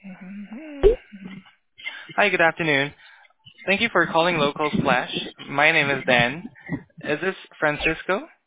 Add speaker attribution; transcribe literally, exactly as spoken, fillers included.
Speaker 1: Hi, good afternoon. Thank you for calling Local Splash. My name is Dan. Is this Francisco?